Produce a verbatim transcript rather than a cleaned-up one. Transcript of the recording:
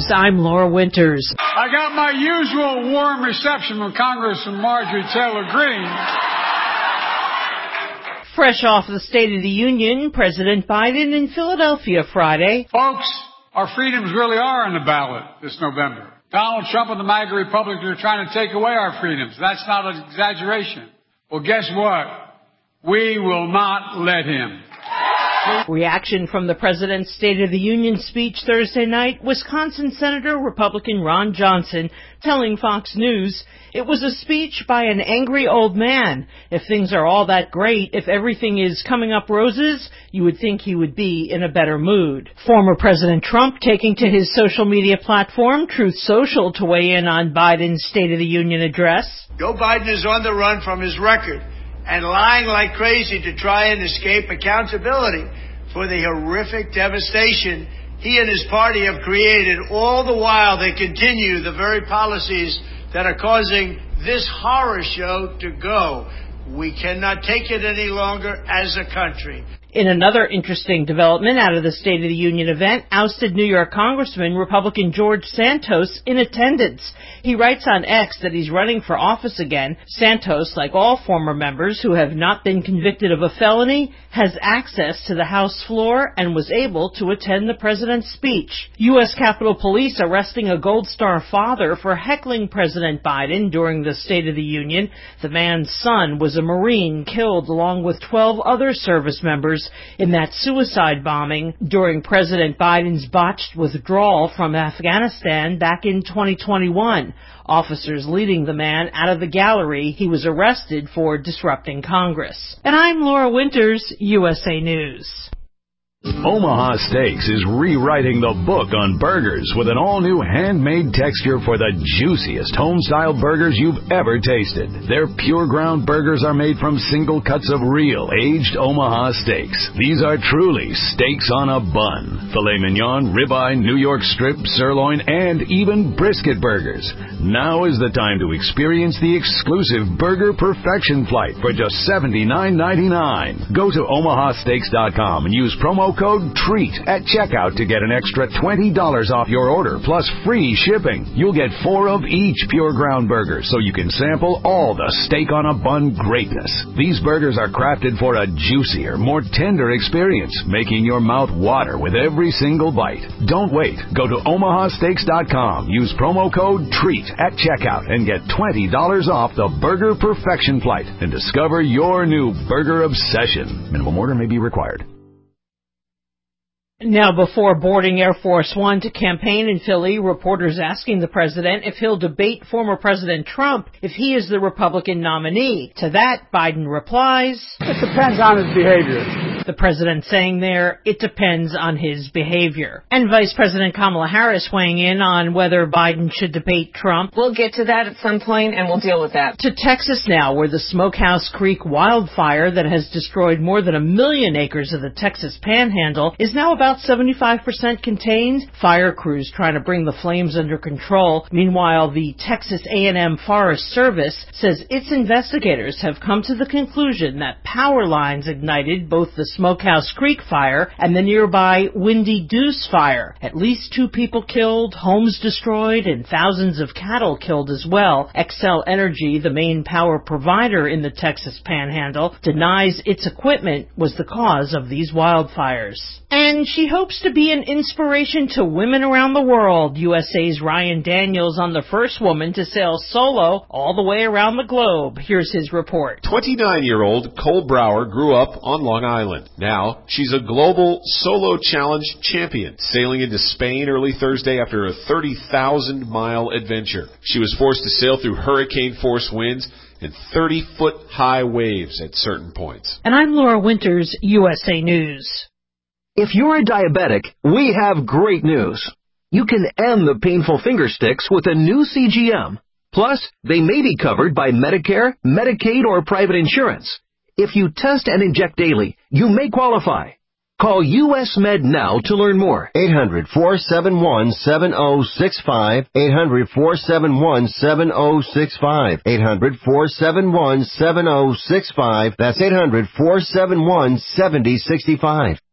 News, I'm Laura Winters. I got my usual warm reception from Congressman Marjorie Taylor Greene. Fresh off the State of the Union, President Biden in Philadelphia Friday. Folks, our freedoms really are on the ballot this November. Donald Trump and the MAGA Republicans are trying to take away our freedoms. That's not an exaggeration. Well, guess what? We will not let him. Reaction from the President's State of the Union speech Thursday night, Wisconsin Senator Republican Ron Johnson telling Fox News it was a speech by an angry old man. If things are all that great, if everything is coming up roses, you would think he would be in a better mood. Former President Trump taking to his social media platform, Truth Social, to weigh in on Biden's State of the Union address. Joe Biden is on the run from his record and lying like crazy to try and escape accountability for the horrific devastation he and his party have created. All the while they continue the very policies that are causing this horror show to go. We cannot take it any longer as a country. In another interesting development out of the State of the Union event, ousted New York Congressman Republican George Santos in attendance. He writes on X that he's running for office again. Santos, like all former members who have not been convicted of a felony, has access to the House floor and was able to attend the president's speech. U S Capitol Police arresting a Gold Star father for heckling President Biden during the State of the Union. The man's son was a Marine killed along with twelve other service members in that suicide bombing during President Biden's botched withdrawal from Afghanistan back in twenty twenty-one. Officers leading the man out of the gallery. He was arrested for disrupting Congress. And I'm Laura Winters, U S A News. Omaha Steaks is rewriting the book on burgers with an all-new handmade texture for the juiciest home-style burgers you've ever tasted. Their pure ground burgers are made from single cuts of real, aged Omaha steaks. These are truly steaks on a bun. Filet mignon, ribeye, New York strip, sirloin, and even brisket burgers. Now is the time to experience the exclusive Burger Perfection Flight for just seventy-nine ninety-nine. Go to omaha steaks dot com and use promo code TREAT at checkout to get an extra twenty dollars off your order, plus free shipping. You'll get four of each pure ground burger, so you can sample all the steak on a bun greatness. These burgers are crafted for a juicier, more tender experience, making your mouth water with every single bite. Don't wait. Go to omaha steaks dot com, use promo code TREAT at checkout, and get twenty dollars off the Burger Perfection Flight and discover your new burger obsession. Minimum order may be required. Now, before boarding Air Force One to campaign in Philly, reporters asking the president if he'll debate former President Trump if he is the Republican nominee. To that, Biden replies, "It depends on his behavior." The president saying there, it depends on his behavior. And Vice President Kamala Harris weighing in on whether Biden should debate Trump. We'll get to that at some point, and we'll deal with that. To Texas now, where the Smokehouse Creek wildfire that has destroyed more than a million acres of the Texas Panhandle is now about seventy-five percent contained. Fire crews trying to bring the flames under control. Meanwhile, the Texas A and M Forest Service says its investigators have come to the conclusion that power lines ignited both the Smokehouse Creek fire and the nearby Windy Deuce fire. At least two people killed, homes destroyed, and thousands of cattle killed as well. Xcel Energy, the main power provider in the Texas Panhandle, denies its equipment was the cause of these wildfires. And she hopes to be an inspiration to women around the world. U S A's Ryan Daniels on the first woman to sail solo all the way around the globe. Here's his report. twenty-nine-year-old Cole Brower grew up on Long Island. Now, she's a global solo challenge champion, sailing into Spain early Thursday after a thirty thousand mile adventure. She was forced to sail through hurricane-force winds and thirty-foot high waves at certain points. And I'm Laura Winters, U S A News. If you're a diabetic, we have great news. You can end the painful finger sticks with a new C G M. Plus, they may be covered by Medicare, Medicaid, or private insurance. If you test and inject daily, you may qualify. Call U S Med now to learn more. eight hundred, four seven one, seven oh six five. eight hundred, four seven one, seven oh six five. eight hundred, four seven one, seven oh six five. That's eight hundred, four seven one, seven oh six five.